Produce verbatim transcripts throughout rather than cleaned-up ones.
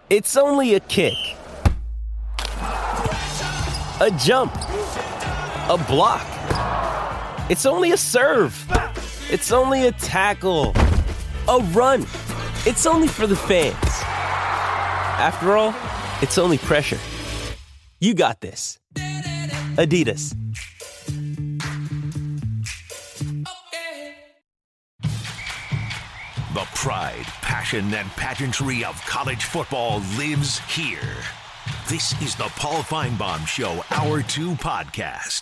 It's only a kick, a jump, a block. It's only a serve. It's only a tackle, a run. It's only for the fans. After all, it's only pressure. You got this. Adidas. The pride, passion, and pageantry of college football lives here. This is the Paul Feinbaum Show, Hour two podcast.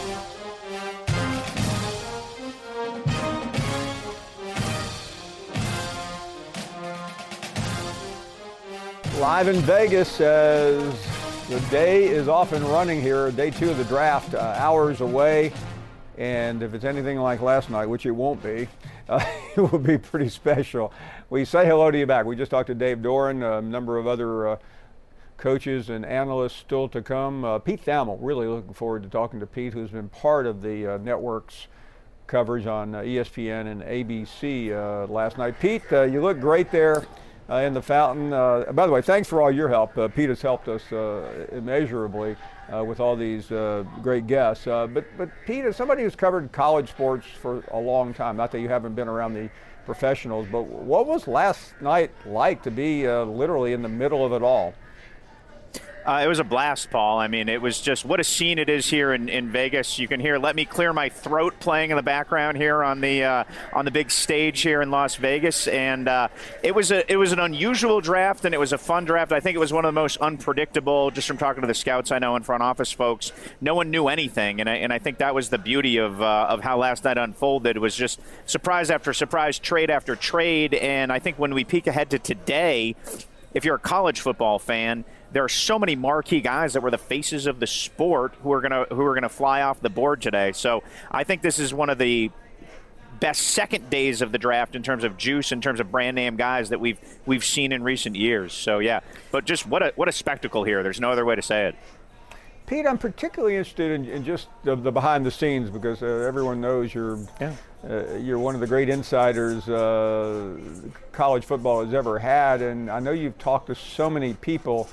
Live in Vegas as the day is off and running here, day two of the draft, uh, hours away. And if it's anything like last night, which it won't be, uh, it will be pretty special. We say hello to you back. We just talked to Dave Doeren, a number of other uh, coaches and analysts still to come. Uh, Pete Thamel, really looking forward to talking to Pete, who's been part of the uh, network's coverage on uh, E S P N and A B C uh, last night. Pete, uh, you look great there uh, in the fountain. Uh, by the way, thanks for all your help. Uh, Pete has helped us uh, immeasurably uh, with all these uh, great guests. Uh, but, but Pete, as somebody who's covered college sports for a long time, not that you haven't been around the professionals, but what was last night like to be uh, literally in the middle of it all? Uh, it was a blast, Paul. I mean, it was just what a scene it is here in, in Vegas. You can hear "Let Me Clear My Throat" playing in the background here on the uh, on the big stage here in Las Vegas, and uh, it was a it was an unusual draft, and it was a fun draft. I think it was one of the most unpredictable. Just from talking to the scouts I know and front office folks, no one knew anything, and I, and I think that was the beauty of uh, of how last night unfolded. It was just surprise after surprise, trade after trade, and I think when we peek ahead to today, if you're a college football fan, there are so many marquee guys that were the faces of the sport who are gonna who are gonna fly off the board today. So I think this is one of the best second days of the draft in terms of juice, in terms of brand name guys that we've we've seen in recent years. So yeah, but just what a what a spectacle here. There's no other way to say it. Pete, I'm particularly interested in, in just the, the behind the scenes because uh, everyone knows you're yeah. uh, you're one of the great insiders uh, college football has ever had, and I know you've talked to so many people.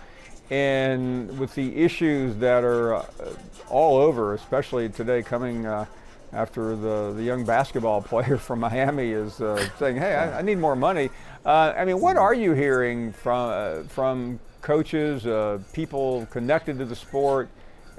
And with the issues that are uh, all over, especially today coming uh, after the, the young basketball player from Miami is uh, saying, hey, I, I need more money. Uh, I mean, what are you hearing from, uh, from coaches, uh, people connected to the sport,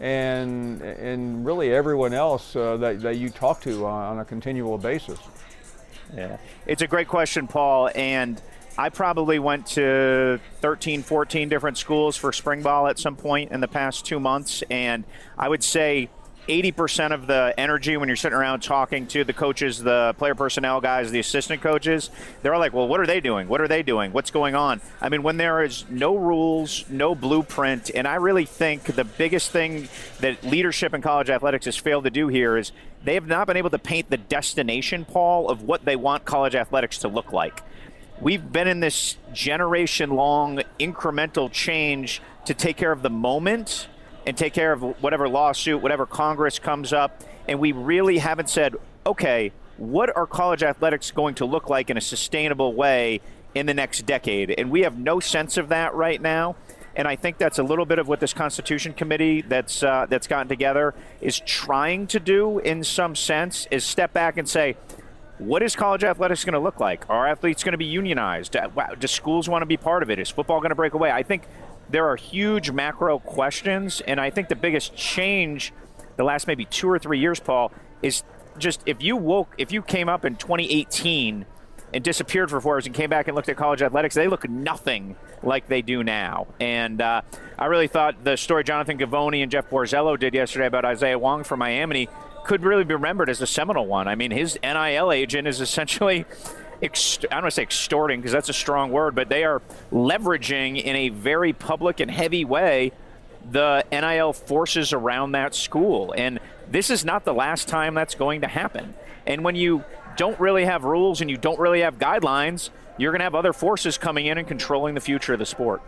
and, and really everyone else uh, that, that you talk to on, on a continual basis? Yeah, it's a great question, Paul, and I probably went to thirteen, fourteen different schools for spring ball at some point in the past two months, and I would say eighty percent of the energy when you're sitting around talking to the coaches, the player personnel guys, the assistant coaches, they're all like, well, what are they doing? What are they doing? What's going on? I mean, when there is no rules, no blueprint, and I really think the biggest thing that leadership in college athletics has failed to do here is they have not been able to paint the destination, Paul, of what they want college athletics to look like. We've been in this generation-long incremental change to take care of the moment and take care of whatever lawsuit, whatever Congress comes up, and we really haven't said, okay, what are college athletics going to look like in a sustainable way in the next decade? And we have no sense of that right now, and I think that's a little bit of what this Constitution Committee that's uh, that's gotten together is trying to do in some sense, is step back and say, what is college athletics going to look like? Are athletes going to be unionized? Do schools want to be part of it? Is football going to break away? I think there are huge macro questions, and I think the biggest change the last maybe two or three years, Paul, is just if you woke, if you came up in twenty eighteen and disappeared for four hours and came back and looked at college athletics, they look nothing like they do now. And uh, I really thought the story Jonathan Givony and Jeff Borzello did yesterday about Isaiah Wong from Miami could really be remembered as a seminal one. I mean, his N I L agent is essentially, ext- I don't want to say extorting because that's a strong word, but they are leveraging in a very public and heavy way the N I L forces around that school. And this is not the last time that's going to happen. And when you don't really have rules and you don't really have guidelines, you're going to have other forces coming in and controlling the future of the sport.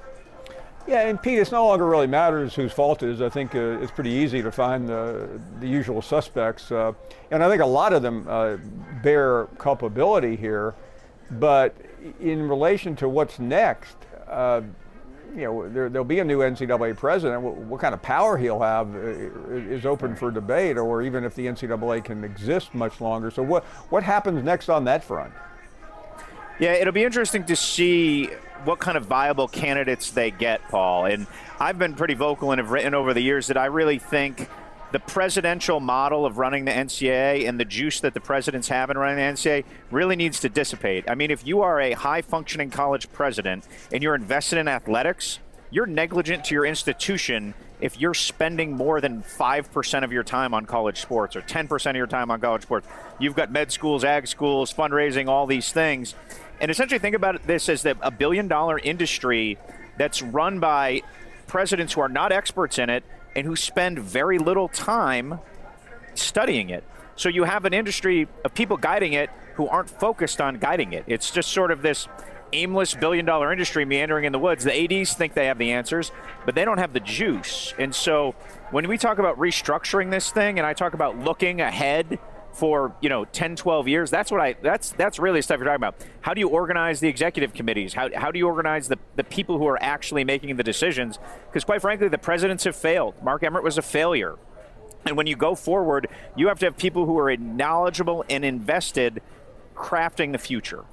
Yeah, and Pete, it's no longer really matters whose fault it is. I think uh, it's pretty easy to find the, the usual suspects. Uh, and I think a lot of them uh, bear culpability here. But in relation to what's next, uh, you know, there, there'll be a new N C double A president. What, what kind of power he'll have is open for debate, or even if the N C double A can exist much longer. So what, what happens next on that front? Yeah, it'll be interesting to see what kind of viable candidates they get, Paul. And I've been pretty vocal and have written over the years that I really think the presidential model of running the N C double A and the juice that the presidents have in running the N C double A really needs to dissipate. I mean, if you are a high-functioning college president and you're invested in athletics, you're negligent to your institution if you're spending more than five percent of your time on college sports or ten percent of your time on college sports. You've got med schools, ag schools, fundraising, all these things. And essentially think about this as the, a billion-dollar industry that's run by presidents who are not experts in it and who spend very little time studying it. So you have an industry of people guiding it who aren't focused on guiding it. It's just sort of this aimless billion-dollar industry meandering in the woods. The A Ds think they have the answers, but they don't have the juice. And so when we talk about restructuring this thing, and I talk about looking ahead for, you know, ten, twelve years, that's what I, that's that's really the stuff you're talking about. How do you organize the executive committees? How, how do you organize the, the people who are actually making the decisions? Because quite frankly, the presidents have failed. Mark Emmert was a failure. And when you go forward, you have to have people who are knowledgeable and invested crafting the future.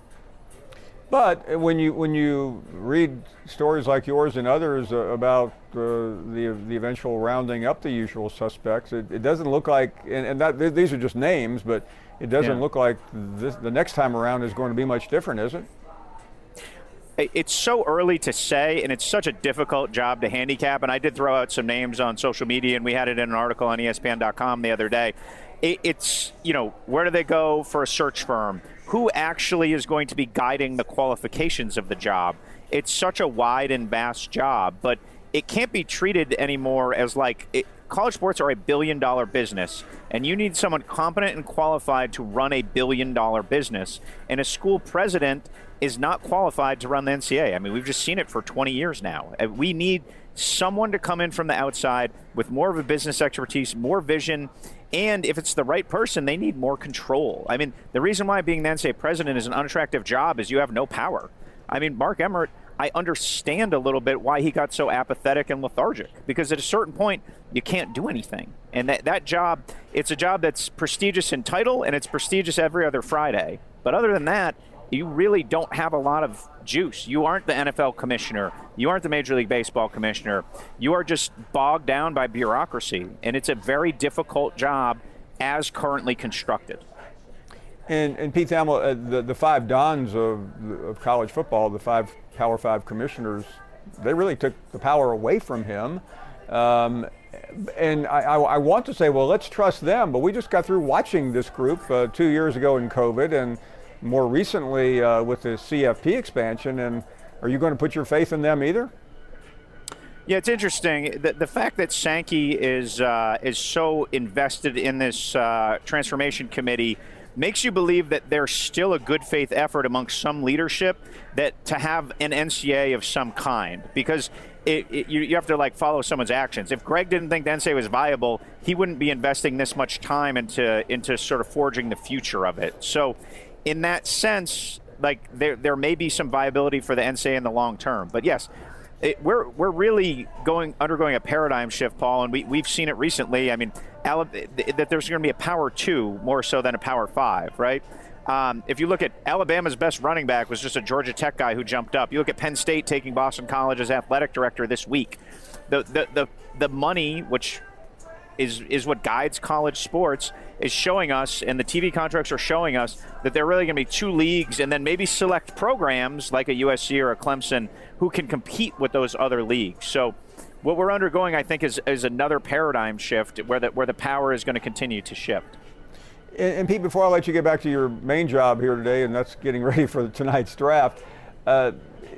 But when you when you read stories like yours and others uh, about uh, the the eventual rounding up the usual suspects, it, it doesn't look like, and, and that, th- these are just names, but it doesn't yeah. look like this, the next time around is going to be much different, is it? It's so early to say, and it's such a difficult job to handicap. And I did throw out some names on social media, and we had it in an article on E S P N dot com the other day. It, it's, you know, where do they go for a search firm? Who actually is going to be guiding the qualifications of the job? It's such a wide and vast job, but it can't be treated anymore as like it, college sports are a billion dollar business, and you need someone competent and qualified to run a billion dollar business. And a school president is not qualified to run the N C double A. I mean, we've just seen it for twenty years now. We need someone to come in from the outside with more of a business expertise, more vision, and if it's the right person, they need more control. I mean, the reason why being the N C double A president is an unattractive job is you have no power. I mean, Mark Emmert, I understand a little bit why he got so apathetic and lethargic, because at a certain point, you can't do anything. And that, that job, it's a job that's prestigious in title, and it's prestigious every other Friday. But other than that, you really don't have a lot of juice. You aren't the N F L commissioner. You aren't the Major League Baseball commissioner. You are just bogged down by bureaucracy, and it's a very difficult job as currently constructed. And, and Pete Thamel, uh, the, the five dons of, of college football, the five Power Five commissioners, they really took the power away from him. Um, and I, I, I want to say, well, let's trust them, but we just got through watching this group uh, two years ago in COVID, and more recently uh, with the C F P expansion. And are you going to put your faith in them either? Yeah, it's interesting. The, the fact that Sankey is uh, is so invested in this uh, transformation committee makes you believe that there's still a good faith effort amongst some leadership that to have an N C double A of some kind, because it, it, you, you have to like follow someone's actions. If Greg didn't think the N C double A was viable, he wouldn't be investing this much time into into sort of forging the future of it. So in that sense, like there there may be some viability for the N C double A in the long term. But yes, it, we're we're really going undergoing a paradigm shift, Paul, and we, we've seen it recently. I mean, that there's going to be a power two more so than a power five, right? Um, if you look at Alabama's best running back was just a Georgia Tech guy who jumped up. You look at Penn State taking Boston College's athletic director this week. The the the, the money, which is is what guides college sports, is showing us, and the T V contracts are showing us, that there are really going to be two leagues and then maybe select programs like a U S C or a Clemson who can compete with those other leagues. So what we're undergoing, I think, is, is another paradigm shift where the, where the power is going to continue to shift. And, and Pete, before I let you get back to your main job here today, and that's getting ready for tonight's draft, uh,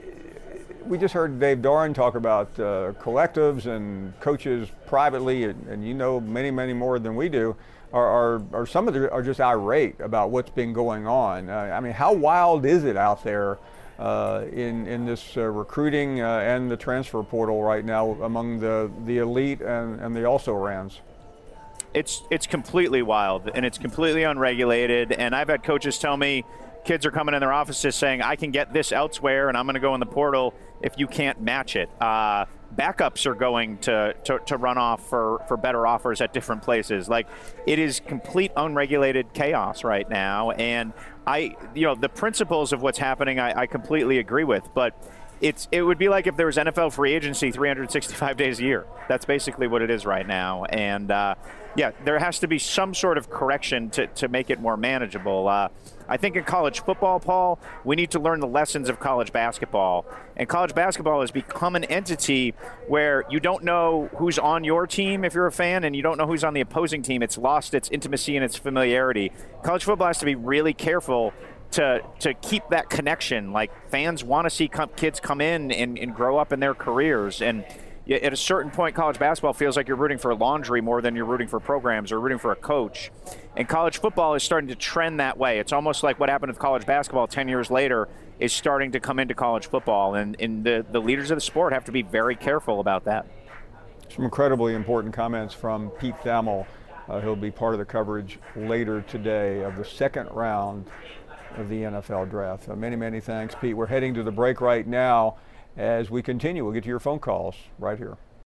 we just heard Dave Doeren talk about uh, collectives and coaches privately, and, and you know many, many more than we do, are, are, are some of them are just irate about what's been going on. Uh, I mean, how wild is it out there uh, in, in this uh, recruiting uh, and the transfer portal right now among the, the elite and, and the also-rans? It's, it's completely wild, and it's completely unregulated, and I've had coaches tell me kids are coming in their offices saying, I can get this elsewhere, and I'm going to go in the portal if you can't match it. Uh, backups are going to, to, to run off for, for better offers at different places. Like, it is complete unregulated chaos right now. And I, you know, the principles of what's happening, I, I completely agree with. But it's it would be like if there was N F L free agency three hundred sixty-five days a year. That's basically what it is right now. And, uh, yeah, there has to be some sort of correction to, to make it more manageable. Uh, I think in college football, Paul, we need to learn the lessons of college basketball. And college basketball has become an entity where you don't know who's on your team if you're a fan, and you don't know who's on the opposing team. It's lost its intimacy and its familiarity. College football has to be really careful to to keep that connection. Like, fans want to see com- kids come in and, and grow up in their careers. And at a certain point, college basketball feels like you're rooting for laundry more than you're rooting for programs or rooting for a coach. And college football is starting to trend that way. It's almost like what happened with college basketball ten years later is starting to come into college football. And, and the, the leaders of the sport have to be very careful about that. Some incredibly important comments from Pete Thamel. Uh, he'll be part of the coverage later today of the second round of the N F L draft. Uh, many, many thanks, Pete. We're heading to the break right now. As we continue, we'll get to your phone calls right here.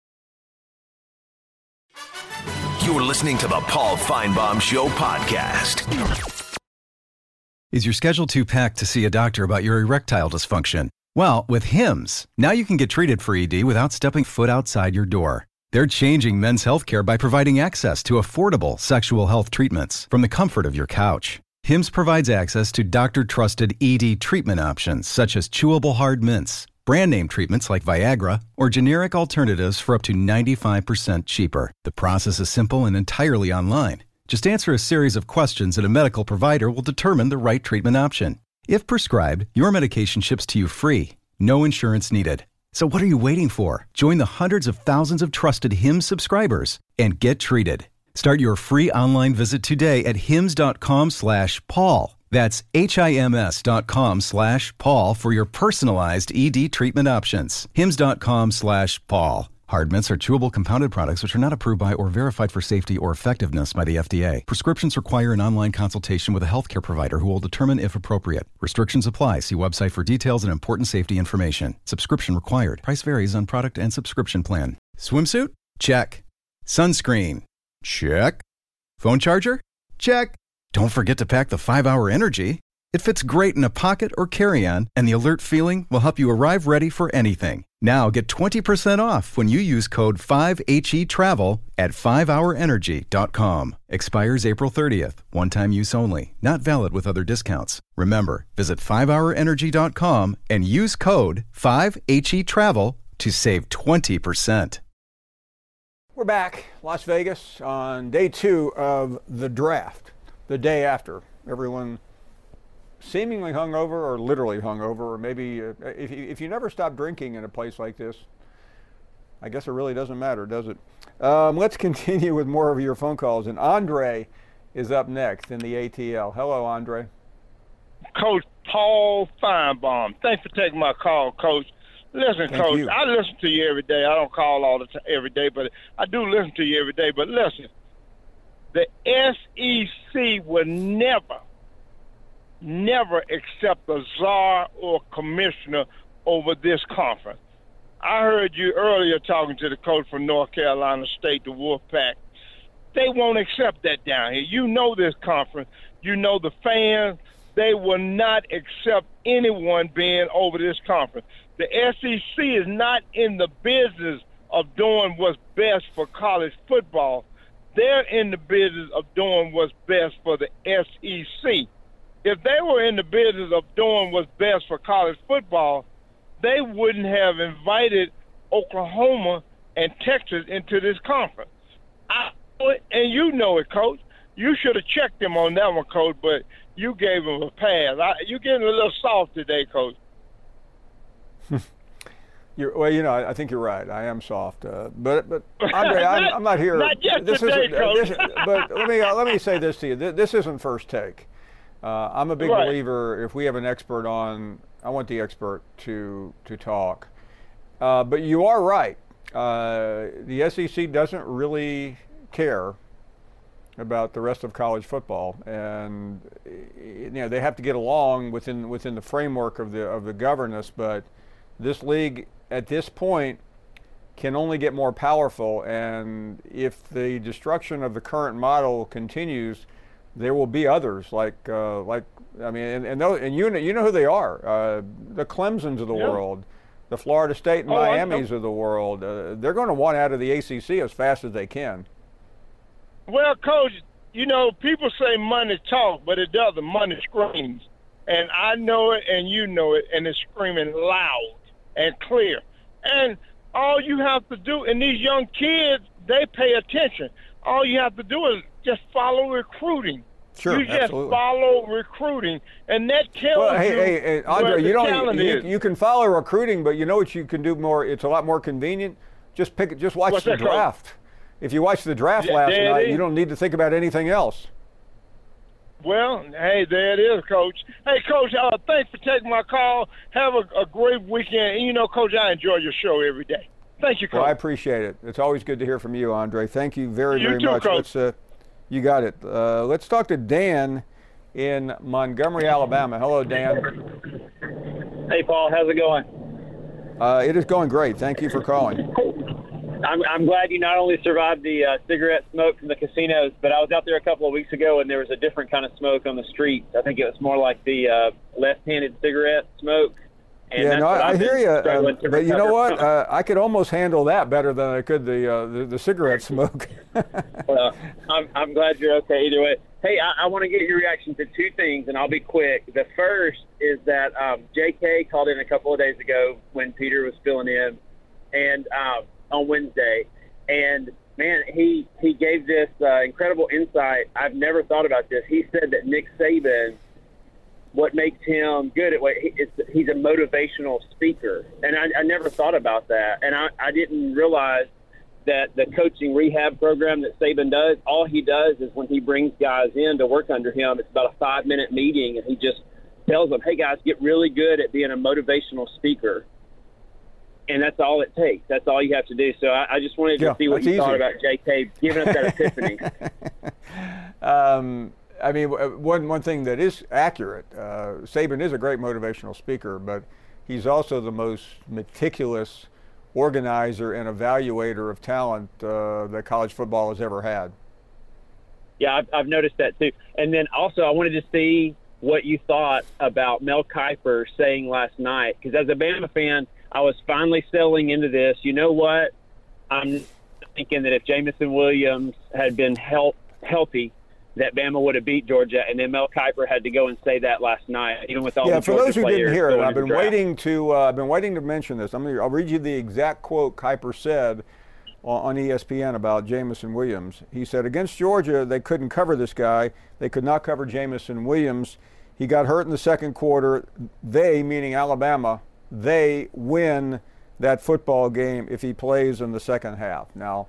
You're listening to the Paul Feinbaum Show podcast. Is your schedule too packed to see a doctor about your erectile dysfunction? Well, with Hims, now you can get treated for E D without stepping foot outside your door. They're changing men's healthcare by providing access to affordable sexual health treatments from the comfort of your couch. Hims provides access to doctor-trusted E D treatment options such as chewable hard mints, brand name treatments like Viagra, or generic alternatives for up to ninety-five percent cheaper. The process is simple and entirely online. Just answer a series of questions and a medical provider will determine the right treatment option. If prescribed, your medication ships to you free. No insurance needed. So what are you waiting for? Join the hundreds of thousands of trusted Hims subscribers and get treated. Start your free online visit today at hims.com slash Paul. That's H-I-M-S dot com slash Paul for your personalized E D treatment options. Hims.com slash Paul. Hard mints are chewable compounded products which are not approved by or verified for safety or effectiveness by the F D A. Prescriptions require an online consultation with a healthcare provider who will determine if appropriate. Restrictions apply. See website for details and important safety information. Subscription required. Price varies on product and subscription plan. Swimsuit? Check. Sunscreen? Check. Phone charger? Check. Don't forget to pack the five hour Energy. It fits great in a pocket or carry-on, and the alert feeling will help you arrive ready for anything. Now get twenty percent off when you use code five H E travel at five hour energy dot com. Expires April thirtieth. One-time use only. Not valid with other discounts. Remember, visit five hour energy dot com and use code five H E travel to save twenty percent. We're back, Las Vegas, on day two of the draft. The day after, everyone seemingly hungover or literally hungover, or maybe uh, if, you, if you never stop drinking in a place like this, I guess it really doesn't matter, does it? Um, let's continue with more of your phone calls. And Andre is up next in the A T L. Hello, Andre. Coach Paul Feinbaum. Thanks for taking my call, Coach. Listen, Thank Coach, you. I listen to you every day. I don't call all the time every day, but I do listen to you every day. But listen, the S E C will never, never accept a czar or commissioner over this conference. I heard you earlier talking to the coach from North Carolina State, the Wolfpack. They won't accept that down here. You know this conference. You know the fans. They will not accept anyone being over this conference. The S E C is not in the business of doing what's best for college football. They're in the business of doing what's best for the S E C. If they were in the business of doing what's best for college football, they wouldn't have invited Oklahoma and Texas into this conference. I know it, and you know it, Coach. You should have checked them on that one, Coach, but you gave them a pass. I, you're getting a little soft today, Coach. You're, well, you know, I, I think you're right. I am soft, uh, but but Andre, I'm, I'm not here. Not yet this today, isn't, uh, Coach. this, but let me uh, let me say this to you. This, this isn't First Take. Uh, I'm a big Right. believer. If we have an expert on, I want the expert to to talk. Uh, but you are right. Uh, the S E C doesn't really care about the rest of college football, and you know they have to get along within within the framework of the of the governance, but this league at this point can only get more powerful, and if the destruction of the current model continues, there will be others like uh, like I mean, and and, those, and you know you know who they are, uh, the Clemsons of the yeah. world, the Florida State and oh, Miamis of the world. Uh, they're going to want out of the A C C as fast as they can. Well, Coach, you know, people say money talks, but it doesn't. Money screams. And I know it, and you know it, and it's screaming loud and clear. And all you have to do, and these young kids, they pay attention. All you have to do is just follow recruiting. Sure, you just absolutely. follow recruiting, and that tells well, hey, you hey, hey, Andre, where the you don't. talent You, is. you can follow recruiting, but you know what you can do more. It's a lot more convenient. Just pick. Just watch What's the that, draft. Coach? If you watch the draft Yeah, last there it night, is. you don't need to think about anything else. Well, hey, there it is, Coach. Hey, Coach, uh, thanks for taking my call. Have a, a great weekend. And, you know, Coach, I enjoy your show every day. Thank you, Coach. Well, I appreciate it. It's always good to hear from you, Andre. Thank you very, You very too, much. Coach. Let's, uh, you got it. Uh, let's talk to Dan in Montgomery, Alabama. Hello, Dan. Hey, Paul. How's it going? Uh, it is going great. Thank you for calling. I'm, I'm glad you not only survived the uh, cigarette smoke from the casinos, but I was out there a couple of weeks ago and there was a different kind of smoke on the streets. I think it was more like the uh, left-handed cigarette smoke. And yeah, that's no, what I, I I've hear been you. struggling Uh, to but you know recover what? from. Uh, I could almost handle that better than I could the uh, the, the cigarette smoke. Well, I'm, I'm glad you're okay either way. Hey, I, I want to get your reaction to two things, and I'll be quick. The first is that um, J K called in a couple of days ago when Peter was filling in, and um, on Wednesday. And, man, he, he gave this uh, incredible insight. I've never thought about this. He said that Nick Saban, what makes him good at what he, is he's a motivational speaker. And I, I never thought about that. And I, I didn't realize that the coaching rehab program that Saban does, all he does is when he brings guys in to work under him, it's about a five-minute meeting, and he just tells them, hey, guys, get really good at being a motivational speaker. And that's all it takes. That's all you have to do. So I, I just wanted to yeah, see what you easy. thought about J K giving us that epiphany. um, I mean, one one thing that is accurate, uh, Saban is a great motivational speaker, but he's also the most meticulous organizer and evaluator of talent uh, that college football has ever had. Yeah, I've, I've noticed that too. And then also I wanted to see what you thought about Mel Kiper saying last night, because as a Bama fan, I was finally settling into this. You know what? I'm thinking that if Jameson Williams had been help, healthy, that Bama would have beat Georgia, and then Mel Kiper had to go and say that last night, even with all yeah, the for Georgia those who players didn't hear it, going I've to the been draft. waiting to uh, I've been waiting to mention this. I'm gonna, I'll read you the exact quote Kiper said on, on E S P N about Jameson Williams. He said, against Georgia, they couldn't cover this guy. They could not cover Jameson Williams. He got hurt in the second quarter. They, meaning Alabama, they win that football game if he plays in the second half. Now,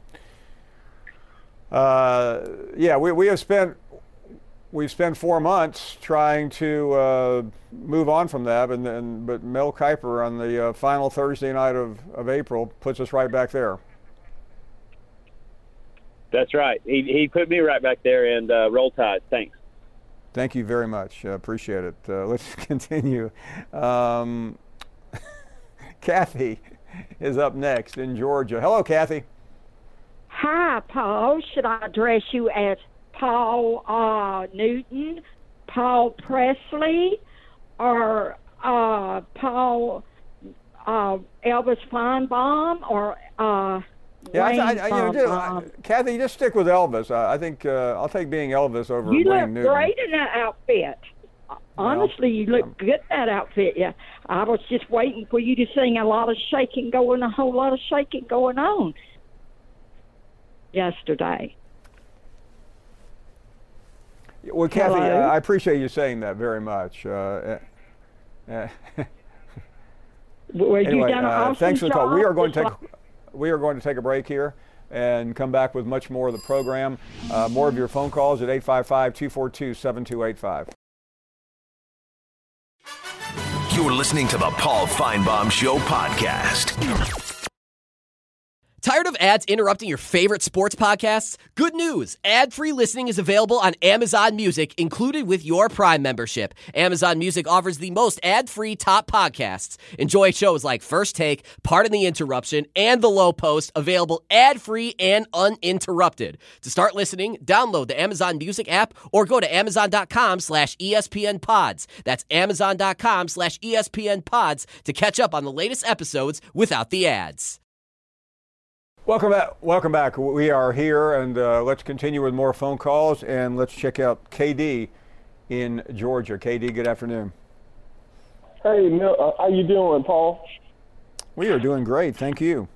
uh, yeah, we, we have spent we've spent four months trying to uh, move on from that, and then but Mel Kiper on the uh, final Thursday night of, of April puts us right back there. That's right. He he put me right back there, and uh, roll tide. Thanks. Thank you very much. Uh, appreciate it. Uh, let's continue. Um, Kathy is up next in Georgia. Hello, Kathy. Hi, Paul. Should I address you as Paul uh, Newton, Paul Presley, or uh, Paul uh, Elvis Feinbaum, or uh, Yeah, Wayne I, I, you know, just, Feinbaum? Kathy, you just stick with Elvis. Uh, I think uh, I'll take being Elvis over You Wayne look Newton. great in that outfit. Honestly, you look um, good in that outfit. Yeah, I was just waiting for you to sing. A lot of shaking going, a whole lot of shaking going on yesterday. Well, Kathy, uh, Hello? I appreciate you saying that very much. Uh, uh, Well, anyway, you done an uh, awesome thanks for the call. We job, are going to just take we are going to take a break here and come back with much more of the program. Uh, more of your phone calls at eight five five, two four two, seven two eight five. You're listening to the Paul Feinbaum Show podcast. Tired of ads interrupting your favorite sports podcasts? Good news! Ad-free listening is available on Amazon Music, included with your Prime membership. Amazon Music offers the most ad-free top podcasts. Enjoy shows like First Take, Pardon the Interruption, and The Low Post, available ad-free and uninterrupted. To start listening, download the Amazon Music app or go to amazon.com slash ESPN pods. That's amazon.com slash ESPN pods to catch up on the latest episodes without the ads. Welcome back. Welcome back. We are here, and uh, let's continue with more phone calls, and let's check out K D in Georgia. K D, good afternoon. Hey, Mil, uh, how you doing, Paul? We are doing great, thank you.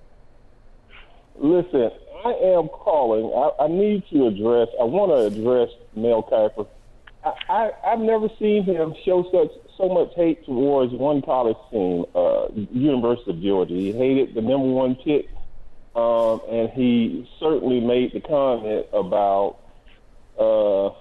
Listen, I am calling. I, I need to address. I want to address Mel Kiper. I, I I've never seen him show such so much hate towards one college team, uh, University of Georgia. He hated the number one pick. Um, and he certainly made the comment about uh,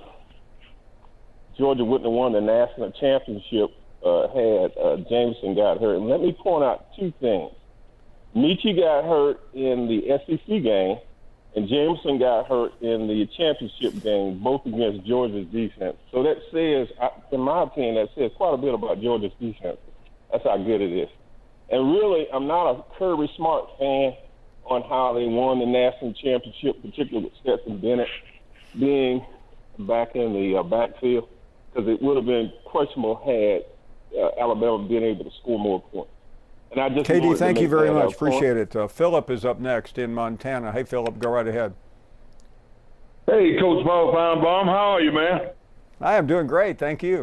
Georgia wouldn't have won the national championship uh, had uh, Jameson got hurt. And let me point out two things. Michie got hurt in the S E C game, and Jameson got hurt in the championship game, both against Georgia's defense. So that says, in my opinion, that says quite a bit about Georgia's defense. That's how good it is. And really, I'm not a Kirby Smart fan on how they won the national championship, particularly with Stetson Bennett being back in the uh, backfield, because it would have been questionable had uh, Alabama been able to score more points. And I just K D, thank you very much. Uh, Appreciate it. Uh, Philip is up next in Montana. Hey, Philip, go right ahead. Hey, Coach Paul Feinbaum, how are you, man? I am doing great, thank you.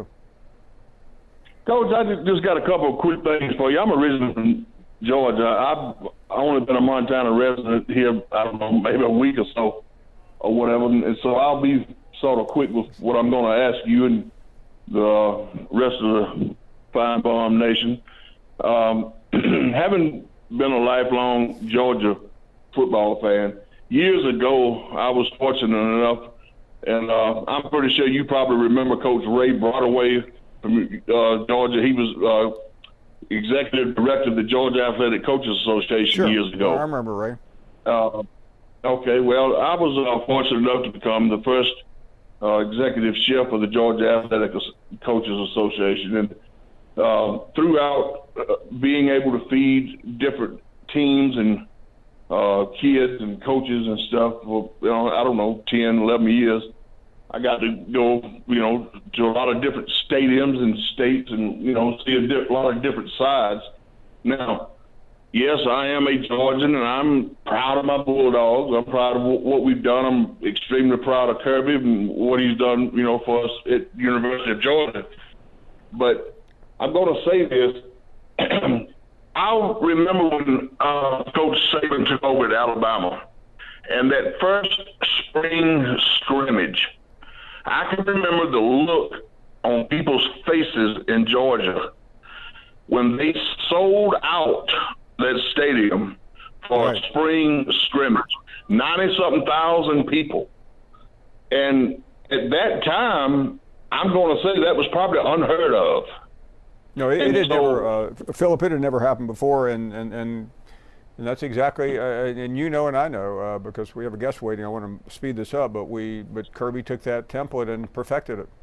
Coach, I just got a couple of quick things for you. I'm originally from Georgia. I've only been a Montana resident here, I don't know, maybe a week or so or whatever. And so I'll be sort of quick with what I'm going to ask you and the rest of the Feinbaum Nation. Um, having been a lifelong Georgia football fan, years ago I was fortunate enough, and uh, I'm pretty sure you probably remember Coach Ray Broadway from uh, Georgia. He was uh, executive director of the Georgia Athletic Coaches Association sure. years ago. I remember, Ray. Uh, okay, well, I was uh, fortunate enough to become the first uh, executive chef of the Georgia Athletic Coaches Association. And uh, throughout uh, being able to feed different teams and uh, kids and coaches and stuff for, you know, I don't know, ten, eleven years, I got to go, you know, to a lot of different stadiums and states and, you know, see a, di- a lot of different sides. Now, yes, I am a Georgian, and I'm proud of my Bulldogs. I'm proud of w- what we've done. I'm extremely proud of Kirby and what he's done, you know, for us at University of Georgia. But I'm going to say this. I remember when uh, Coach Saban took over at Alabama, and that first spring scrimmage, I can remember the look on people's faces in Georgia when they sold out that stadium for right. a spring scrimmage. ninety-something thousand people. And at that time, I'm going to say that was probably unheard of. No, it, it had so, never, uh, Philip, it had never happened before, and, and, and And that's exactly, uh, and you know, and I know, uh, because we have a guest waiting. I want to speed this up, but we, but Kirby took that template and perfected it.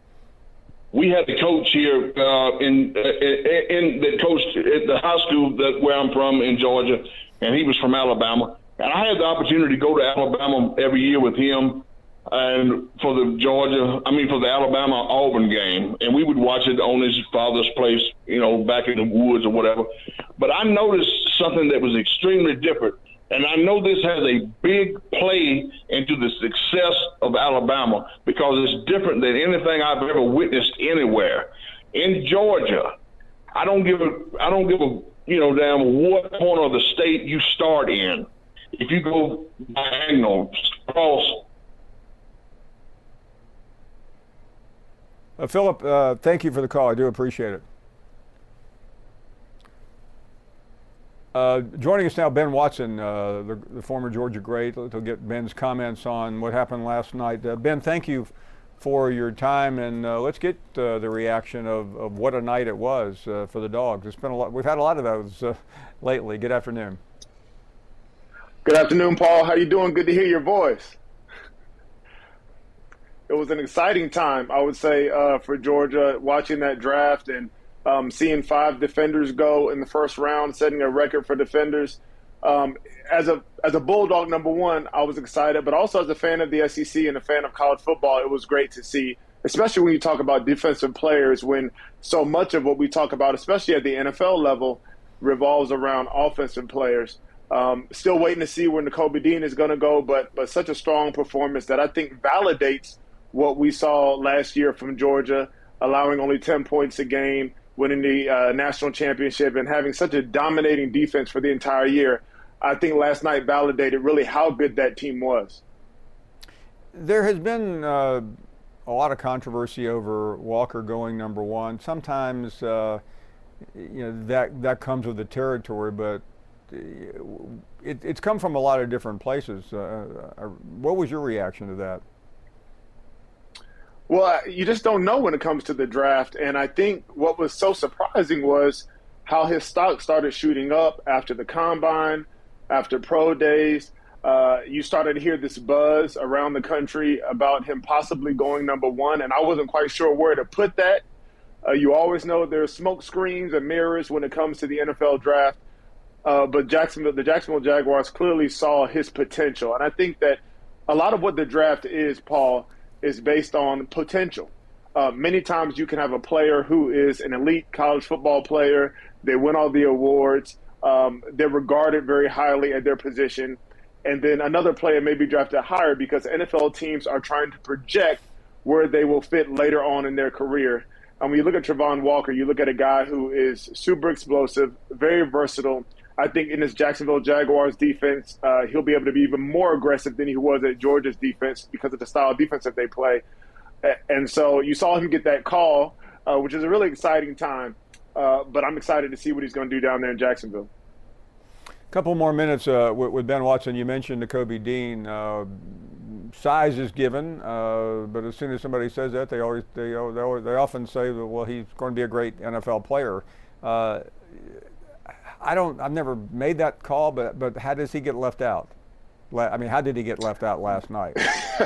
We had the coach here uh, in, in in the coach at the high school that where I'm from in Georgia, and he was from Alabama. And I had the opportunity to go to Alabama every year with him, and for the Georgia, I mean for the Alabama Auburn game, and we would watch it on his father's place, you know, back in the woods or whatever. But I noticed something that was extremely different, and I know this has a big play into the success of Alabama because it's different than anything I've ever witnessed anywhere. In Georgia, I don't give a, I don't give a, you know, damn what corner of the state you start in. If you go diagonal, cross. Uh, Philip, uh, thank you for the call. I do appreciate it. Uh, joining us now, Ben Watson, uh, the, the former Georgia great. We'll get Ben's comments on what happened last night. Uh, Ben, thank you for your time, and uh, let's get uh, the reaction of, of what a night it was uh, for the Dogs. It's been a lot. We've had a lot of those uh, lately. Good afternoon. Good afternoon, Paul. How you doing? Good to hear your voice. It was an exciting time, I would say, uh, for Georgia, watching that draft and um, seeing five defenders go in the first round, setting a record for defenders. Um, as a as a Bulldog, number one, I was excited, but also as a fan of the S E C and a fan of college football, it was great to see, especially when you talk about defensive players, when so much of what we talk about, especially at the N F L level, revolves around offensive players. Um, still waiting to see where Nakobe Dean is going to go, but but such a strong performance that I think validates what we saw last year from Georgia, allowing only ten points a game, winning the uh, national championship, and having such a dominating defense for the entire year. I think last night validated really how good that team was. There has been uh, a lot of controversy over Walker going number one. Sometimes uh, you know that that comes with the territory, but it, it's come from a lot of different places. Uh, what was your reaction to that? Well, you just don't know when it comes to the draft, and I think what was so surprising was how his stock started shooting up after the combine, after pro days. Uh, you started to hear this buzz around the country about him possibly going number one, and I wasn't quite sure where to put that. Uh, you always know there's smoke screens and mirrors when it comes to the N F L draft, uh, but Jacksonville, the Jacksonville Jaguars clearly saw his potential, and I think that a lot of what the draft is, Paul, is based on potential. Uh, many times you can have a player who is an elite college football player. They win all the awards. Um, they're regarded very highly at their position. And then another player may be drafted higher because N F L teams are trying to project where they will fit later on in their career. And when you look at Travon Walker, you look at a guy who is super explosive, very versatile. I think in this Jacksonville Jaguars defense, uh, he'll be able to be even more aggressive than he was at Georgia's defense because of the style of defense that they play. And so you saw him get that call, uh, which is a really exciting time. Uh, but I'm excited to see what he's going to do down there in Jacksonville. A couple more minutes uh, with, with Ben Watson. You mentioned Nakobe Dean. Uh, size is given, uh, but as soon as somebody says that, they always they they, always, they often say that, well, he's going to be a great N F L player. Uh, I don't. I've never made that call, but but how does he get left out? I mean, how did he get left out last night?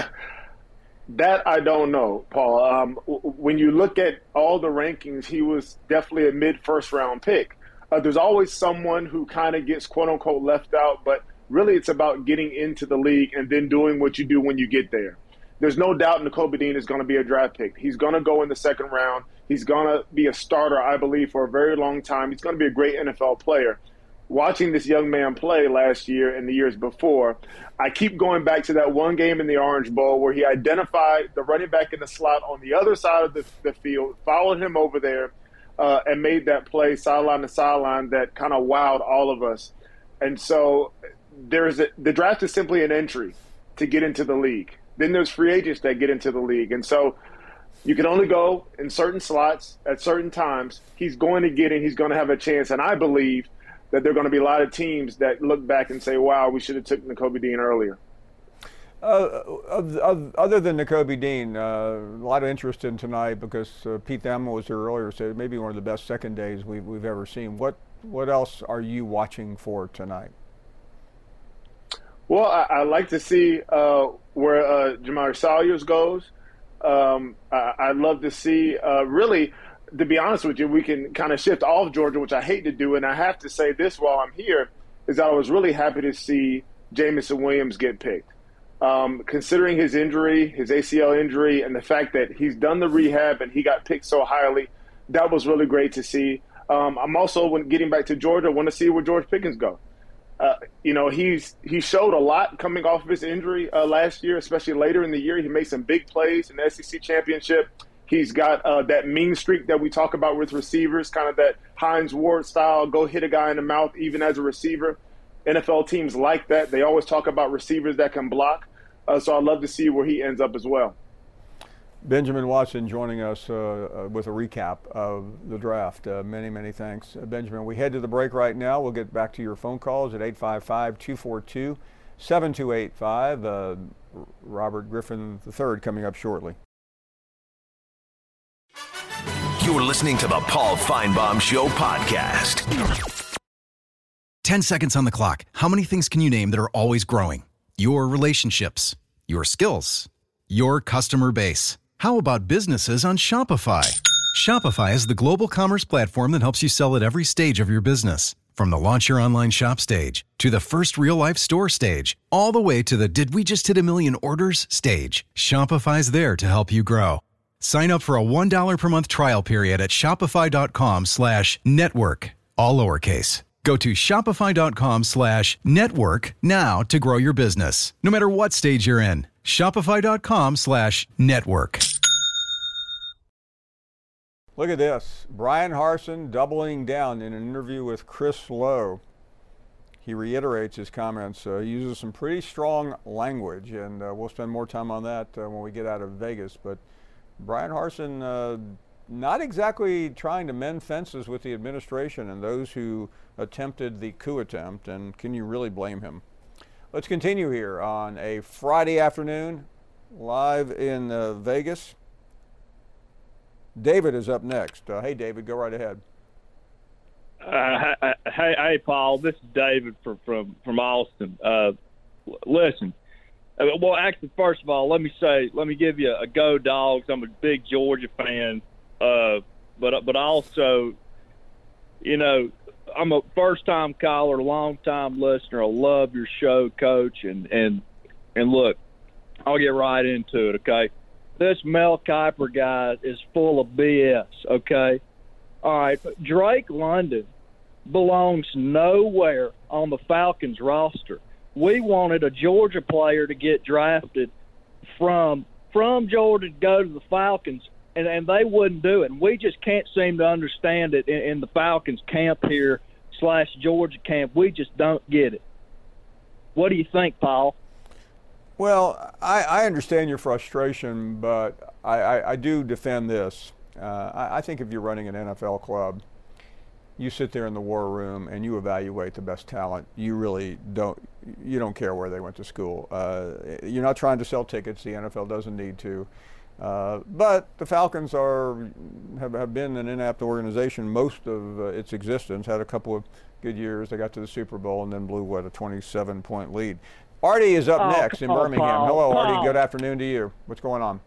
That I don't know, Paul. Um, when you look at all the rankings, he was definitely a mid-first round pick. Uh, there's always someone who kind of gets quote-unquote left out, but really it's about getting into the league and then doing what you do when you get there. There's no doubt Nakobe Dean is going to be a draft pick. He's going to go in the second round. He's going to be a starter, I believe, for a very long time. He's going to be a great N F L player. Watching this young man play last year and the years before, I keep going back to that one game in the Orange Bowl where he identified the running back in the slot on the other side of the, the field, followed him over there, uh, and made that play sideline to sideline that kind of wowed all of us. And so there's a, the draft is simply an entry to get into the league. Then there's free agents that get into the league. And so you can only go in certain slots at certain times. He's going to get in. He's going to have a chance. And I believe that there are going to be a lot of teams that look back and say, wow, we should have took Nakobe Dean earlier. Uh, other than Nakobe Dean, uh, a lot of interest in tonight because uh, Pete Thamel was here earlier, said maybe one of the best second days we've, we've ever seen. What what else are you watching for tonight? Well, I, I like to see uh, where uh, Jamaree Salyer goes. Um, I, I'd love to see uh, really – to be honest with you, we can kind of shift off Georgia, which I hate to do, and I have to say this while I'm here, is that I was really happy to see Jameson Williams get picked. Um, considering his injury, his A C L injury, and the fact that he's done the rehab and he got picked so highly, that was really great to see. Um, I'm also, when getting back to Georgia, want to see where George Pickens go. Uh, you know, he's he showed a lot coming off of his injury uh, last year, especially later in the year. He made some big plays in the S E C championship. He's got uh, that mean streak that we talk about with receivers, kind of that Hines Ward style, go hit a guy in the mouth even as a receiver. N F L teams like that. They always talk about receivers that can block. Uh, so I'd love to see where he ends up as well. Benjamin Watson joining us uh, uh, with a recap of the draft. Uh, many, many thanks, uh, Benjamin. We head to the break right now. We'll get back to your phone calls at eight five five, two four two, seven two eight five. Uh, Robert Griffin the third coming up shortly. You're listening to the Paul Feinbaum Show podcast. ten seconds on the clock. How many things can you name that are always growing? Your relationships, your skills, your customer base. How about businesses on Shopify? Shopify is the global commerce platform that helps you sell at every stage of your business. From the launch your online shop stage, to the first real-life store stage, all the way to the did we just hit a million orders stage. Shopify's there to help you grow. Sign up for a one dollar per month trial period at shopify.com slash network, all lowercase. Go to shopify.com slash network now to grow your business, no matter what stage you're in. Shopify.com slash network. Look at this. Bryan Harsin doubling down in an interview with Chris Lowe. He reiterates his comments. Uh, he uses some pretty strong language, and uh, we'll spend more time on that uh, when we get out of Vegas. But Bryan Harsin uh, not exactly trying to mend fences with the administration and those who attempted the coup attempt, and can you really blame him? Let's continue here on a Friday afternoon, live in uh, Vegas. David is up next. Uh, hey, David, go right ahead. Uh, hey, hey, Paul. This is David from from from Austin. Uh, listen, well, actually, first of all, let me say, let me give you a go, Dogs. I'm a big Georgia fan, uh, but but also, you know, I'm a first-time caller, long-time listener. I love your show, Coach, and and and look, I'll get right into it. Okay. This Mel Kiper guy is full of B S, okay? All right, but Drake London belongs nowhere on the Falcons roster. We wanted a Georgia player to get drafted from from Georgia to go to the Falcons, and, and they wouldn't do it. And we just can't seem to understand it in, in the Falcons camp here slash Georgia camp. We just don't get it. What do you think, Paul? Well, I, I understand your frustration, but I, I, I do defend this. Uh, I, I think if you're running an N F L club, you sit there in the war room and you evaluate the best talent. You really don't. You don't care where they went to school. Uh, you're not trying to sell tickets. The N F L doesn't need to. Uh, but the Falcons are have, have been an inept organization most of uh, its existence. Had a couple of good years. They got to the Super Bowl and then blew what a twenty-seven point lead. Artie is up oh, next in oh, Birmingham. Paul, Hello, Paul. Artie. Good afternoon to you. What's going on?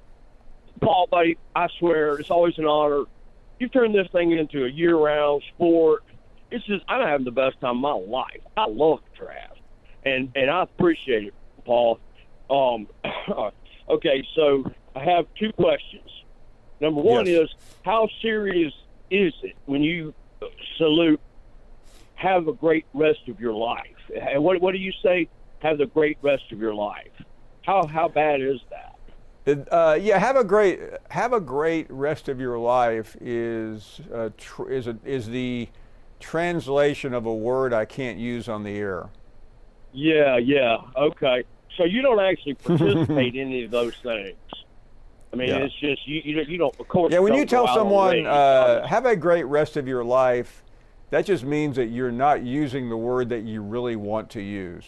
Paul, buddy, I swear, it's always an honor. You've turned this thing into a year-round sport. It's just, I'm having the best time of my life. I love the draft, and and I appreciate it, Paul. Um, okay, so I have two questions. Number one yes. is, how serious is it when you salute, have a great rest of your life? And what what do you say? Have the great rest of your life. How how bad is that? Uh, yeah, have a great have a great rest of your life is uh, tr- is a, is the translation of a word I can't use on the air. Yeah, yeah, okay. So you don't actually participate in any of those things. I mean, Yeah. it's just you you don't, you don't of course. Yeah, when don't you tell go out on someone radio. uh, have a great rest of your life, that just means that you're not using the word that you really want to use.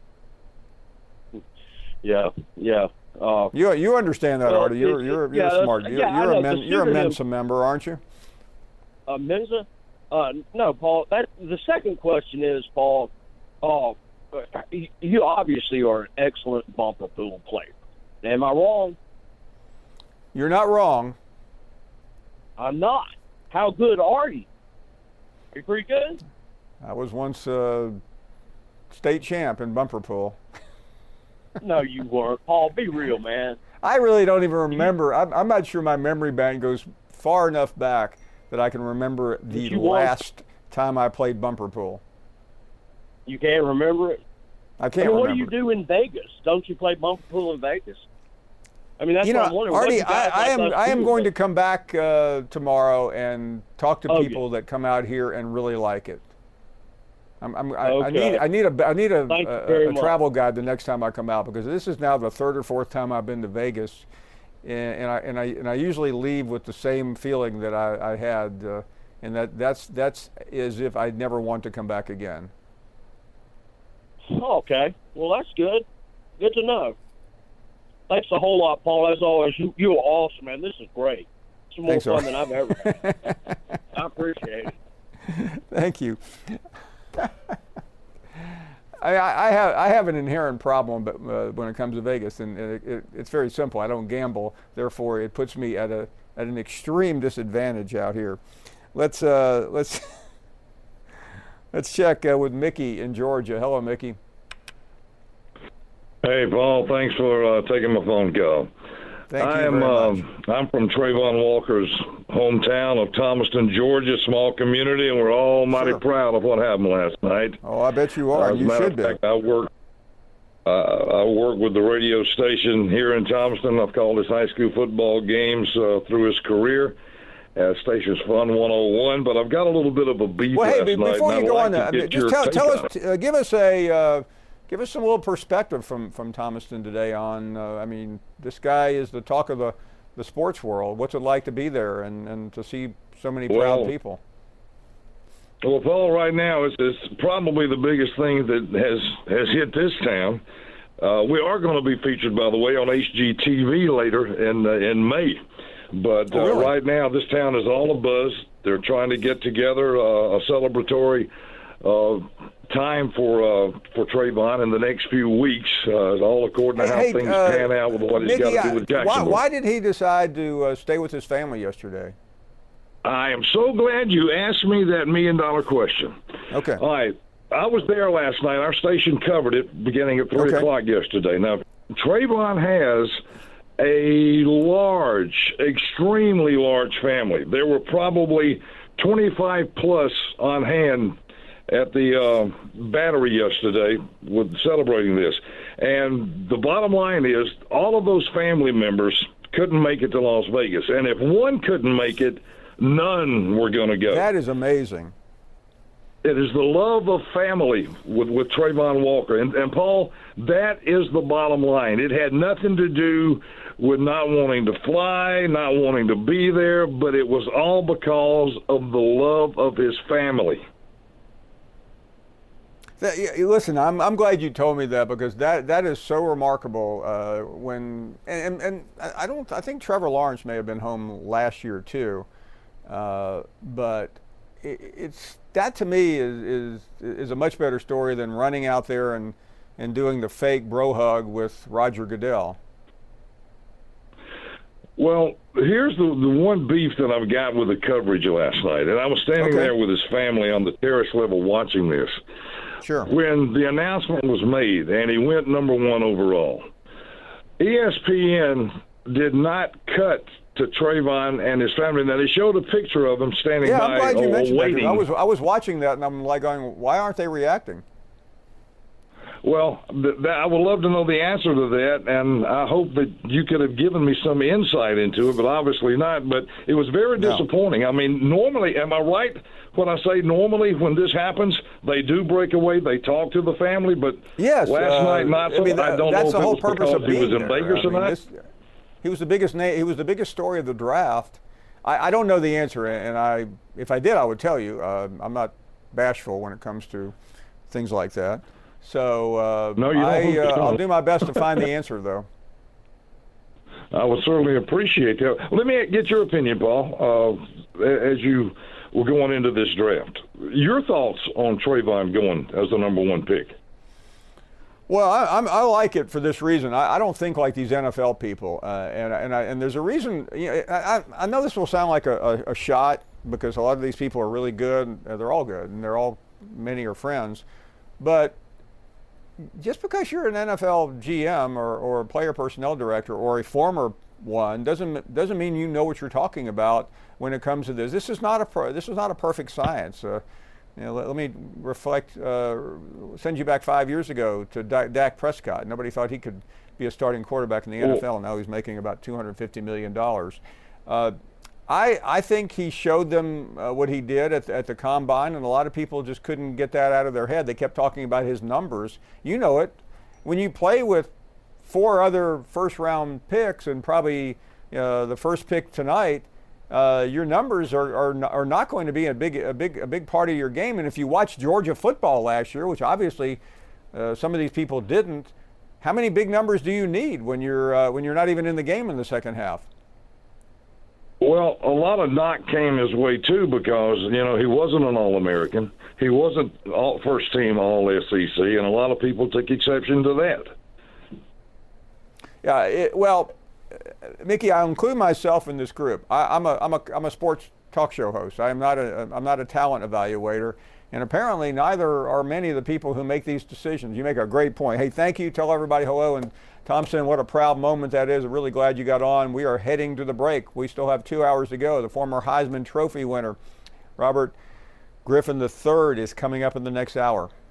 Yeah, yeah. Uh, You you understand that, well, Artie? You're it- you're yeah, you're smart. that's- You're, yeah, I you're know, a men, the you're a pseudonym- Mensa member, aren't you? uh, Mensa? Uh, no, Paul. That the second question is, Paul. Uh, you obviously are an excellent bumper pool player. Am I wrong? You're not wrong. I'm not. How good are you? Are you pretty good? I was once a state champ in bumper pool. No, you weren't. Paul, be real, man. I really don't even remember. I'm, I'm not sure my memory bank goes far enough back that I can remember the you won. last time I played bumper pool. You can't remember it? I can't I mean, what remember. do you do in Vegas? Don't you play bumper pool in Vegas? I mean, that's you what know, I'm wondering. What Artie, you guys I, I am like us I am do going in to come back uh, tomorrow and talk to Okay. people that come out here and really like it. I'm, I'm, I, I Okay. need I need a I need a, Thank you a, very a much. travel guide the next time I come out, because this is now the third or fourth time I've been to Vegas, and, and I and I and I usually leave with the same feeling that I, I had, uh, and that that's that's as if I'd never want to come back again. Okay. Well, that's good. Good to know. Thanks a whole lot, Paul. As always, you, you are awesome, man. This is great. It's more Thanks, fun Artie. than I've ever had. I appreciate it. Thank you. I, I have I have an inherent problem, but uh, when it comes to Vegas, and it, it, it's very simple. I don't gamble, therefore it puts me at a at an extreme disadvantage out here. Let's uh, let's let's check uh, with Mickey in Georgia. Hello, Mickey. Hey, Paul. Thanks for uh, taking my phone call. Thank I you am. very Um, much. I'm from Trayvon Walker's hometown of Thomaston, Georgia, small community, and we're all mighty Sure. proud of what happened last night. Oh, I bet you are. Uh, as a you matter should of be. fact, I work. Uh, I work with the radio station here in Thomaston. I've called his high school football games uh, through his career. Uh, station's Fun one oh one, but I've got a little bit of a beef Well, hey, last be- night. before and you I'd go like on, to that, get just your tell, take tell on us, it. uh, give us a, uh, give us some little perspective from from Thomaston today on. Uh, I mean, this guy is the talk of the, the sports world. What's it like to be there and, and to see so many proud Well, people? Well, Paul, right now it's, it's probably the biggest thing that has has hit this town. Uh, we are going to be featured, by the way, on H G T V later in uh, in May. But uh, Oh, really? right now, this town is all abuzz. They're trying to get together uh, a celebratory uh, time for uh, for Trayvon in the next few weeks, uh, all according to how Hey, things uh, pan out with what he's Mickey, got to I- do with why, Jacksonville. why did he decide to uh, stay with his family yesterday? I am so glad you asked me that million-dollar question. Okay. All right. I was there last night. Our station covered it beginning at three Okay. o'clock yesterday. Now, Trayvon has a large, extremely large family. There were probably twenty-five plus on hand at the uh, Battery yesterday with celebrating this. And the bottom line is all of those family members couldn't make it to Las Vegas. And if one couldn't make it, none were going to go. That is amazing. It is the love of family with, with Trayvon Walker. And, and, Paul, that is the bottom line. It had nothing to do with not wanting to fly, not wanting to be there, but it was all because of the love of his family. That, yeah, listen, I'm I'm glad you told me that because that that is so remarkable. Uh, when and, and and I don't I think Trevor Lawrence may have been home last year too, uh, but it, it's that to me is is is a much better story than running out there and and doing the fake bro hug with Roger Goodell. Well, here's the the one beef that I've got with the coverage last night, and I was standing Okay. there with his family on the terrace level watching this. Sure. When the announcement was made and he went number one overall, E S P N did not cut to Trayvon and his family. Now, they showed a picture of him standing Yeah, by I'm glad you uh, mentioned that. 'cause waiting. I was I was watching that and I'm like going, why aren't they reacting? Well, th- th- I would love to know the answer to that, and I hope that you could have given me some insight into it, but obviously not. But it was very No. disappointing. I mean, normally, am I right when I say normally when this happens, they do break away, they talk to the family, but Yes. last uh, night not so. I, mean, I that- don't that's know the if whole it was purpose because of he was being in there. Vegas I mean, tonight. this- he was the biggest name. He was the biggest story of the draft. I, I don't know the answer, and I if I did, I would tell you. Uh, I'm not bashful when it comes to things like that. So uh, No, you don't I, have to uh, tell I'll me. do my best to find the answer, though. I would certainly appreciate that. Let me get your opinion, Paul, uh, as you were going into this draft. Your thoughts on Trayvon going as the number one pick? Well, I, I'm, I like it for this reason. I, I don't think like these N F L people, uh, and and, I, and there's a reason. You know, I, I know this will sound like a, a, a shot because a lot of these people are really good. Uh, they're all good, and they're all many are friends, but just because you're an N F L G M or, or a player personnel director or a former one doesn't doesn't mean you know what you're talking about when it comes to this. This is not a per, this is not a perfect science. Uh, you know, let, let me reflect. Uh, send you back five years ago to D- Dak Prescott. Nobody thought he could be a starting quarterback in the N F L. Now he's making about two hundred fifty million dollars. Uh, I, I think he showed them uh, what he did at, at the combine, and a lot of people just couldn't get that out of their head. They kept talking about his numbers. You know it. When you play with four other first-round picks and probably uh, the first pick tonight, uh, your numbers are, are, n- are not going to be a big, a, big, a big part of your game. And if you watch Georgia football last year, which obviously uh, some of these people didn't, how many big numbers do you need when you're, uh, when you're not even in the game in the second half? Well, a lot of knock came his way, too, because, you know, he wasn't an All-American. He wasn't all first team All S E C, and a lot of people took exception to that. Yeah, it, well, Mickey, I include myself in this group. I, I'm a I'm a I'm a sports talk show host. I'm not a I'm not a talent evaluator, and apparently neither are many of the people who make these decisions. You make a great point. Hey, thank you. Tell everybody hello, and Thompson, what a proud moment that is. I'm really glad you got on. We are heading to the break. We still have two hours to go. The former Heisman Trophy winner, Robert Griffin the third, is coming up in the next hour.